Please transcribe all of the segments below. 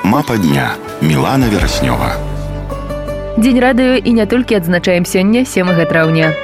Мапа дня. Мілана Вераснёва. Дзень радыё і не толькі адзначаем сёння, 7 траўня.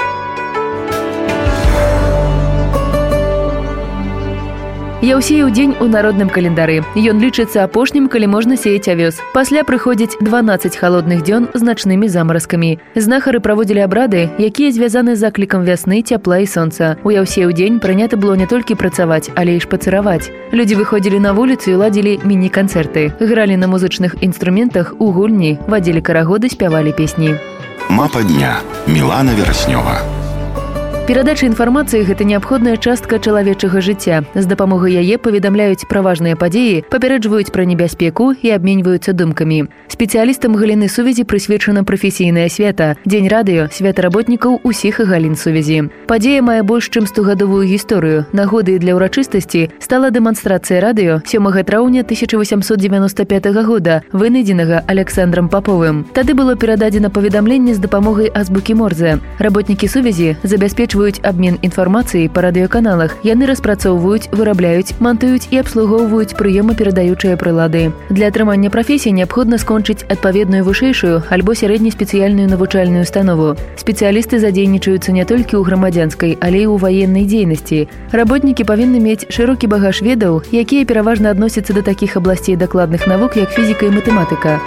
Яўсеяў дзень у народным календары. Ён лічыцца апошнім, калі можна сеяць авёс. Пасля прыходзіць 12 халодных дзён з начнымі замаразкамі. Знахары праводзілі абрады, якія звязаны з заклікам вясны, цяпла і сонца. У Яўсеяў дзень прынята было не толькі працаваць, але і шпацыраваць. Людзі выходзілі на вуліцу і ладзілі міні-канцэрты. Гралі на музычных інструментах у гульні, вадзілі карагоды, спявалі песні. Мапа дня. Мілана Вераснёва. Перадача інфармацыі – гэта неабходная частка чалавечага жыцця. З дапамогай яе паведамляюць пра важныя падзеі, папярэджваюць пра небяспеку і абменьваюцца думкамі. Спецыялістам галіны сувязі прысвечана прафесійнае свята. Дзень радыё – свята работнікаў усіх галін сувязі. Падзея мае больш чым 100-гадовую гісторыю. Нагодай для ўрачыстасці стала дэманстрацыя радыё 7 траўня 1895 года, вынайдзенага Александрам Паповым. Тады было перададзена паведамленне з дапамогай азбукі Морзе. Работнікі сувязі забяспечваюць абмен інфармацыяй па радыёканалах. Яны распрацоўваюць, вырабляюць, мантуюць і абслугоўваюць прыёмаперадаючыя прылады. Для атрымання прафесіі неабходна скончыць адпаведную вышэйшую альбо сярэднеспецыяльную навучальную установу. Спецыялісты задзейнічаюцца не толькі ў грамадзянскай, але і ў ваеннай дзейнасці. Работнікі павінны мець шырокі багаж ведаў, якія пераважна адносяцца да такіх абласцей дакладных навук, як фізіка і матэматыка.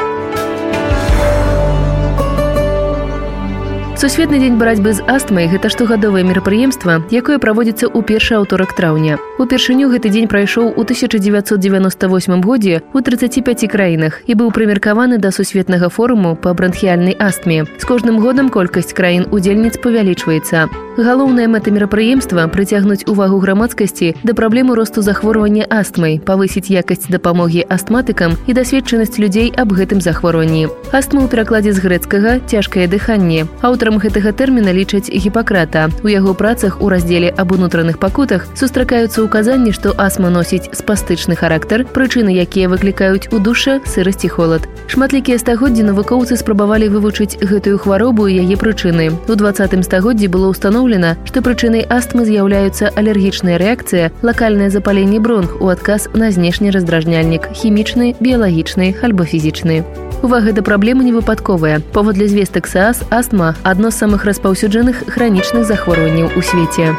Сусветны дзень барацьбы з астмай – гэта штогадовае мерапрыемства, якое праводзіцца ў першы аўторак траўня. Упершыню гэты дзень прайшоў у 1998 годзе ў 35 краінах і быў прымеркаваны да сусветнага форуму па бранхіяльнай астме. З кожным годам колькасць краін-удзельніц павялічваецца. Галоўная мэта мерапрыемства – прыцягнуць увагу грамадскасці да праблемы росту захворвання астмай, павысіць якасць дапамогі астматыкам і дасведчанасць людзей аб гэтым захворванні. Астма ў перакладзе з грэцкага «цяжкае дыханне». Аўтарам гэтага тэрміна лічаць Гіпакрата. У яго працах у раздзеле аб унутраных пакутах сустракаюцца указанні, што астма носіць спастычны характар, прычыны, якія выклікаюць удушша, сырасць і холад. Шматлікія стагоддзі навукоўцы спрабавалі вывучыць гэтую хваробу і яе прычыны. У 20 стагоддзі было ўстаноўлена, што прычынай астмы з'яўляюцца алергічная рэакцыя, лакальнае запаленне бронх у адказ на знешні раздражняльнік – хімічны, біялагічны альбо фізічны. Увага да праблемы не выпадковая. Паводле звестак СААС, астма – адно з самых распаўсюджаных хранічных захворванняў у свеце.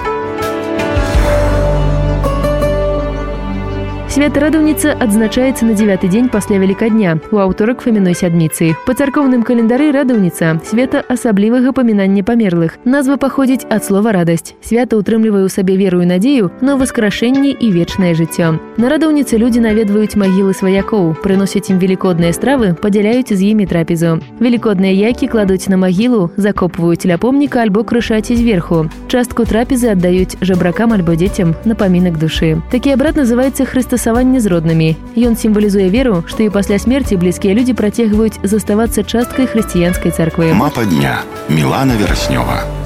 Свята Радаўніца адзначаецца на 9-й дзень пасля Велікадня, у аўторак Фаміной сядміцы. Па царкоўным календары Радаўніца – свята асаблівага памінання памерлых. Назва паходзіць ад слова «радасць». Свята ўтрымлівае ў сабе веру і надзею на воскрашэнне і вечнае жыццё. На Радаўніцы людзі наведваюць магілы сваякоў, прыносяць ім велікодныя стравы, падзяляюць з імі трапезу. Велікодныя яйкі кладуць на магілу, закопваюць ля помніка альбо крышаці зверху. Частку трапезы аддаюць жабракам альбо дзецям на памінак душы. Такі абрад называецца хрыстасаванне з роднымі. Ён сімвалізуе веру, што і пасля смерці блізкія людзі працягваюць заставацца часткай хрысціянскай царквы. Мапа дня. Мілана Вераснёва.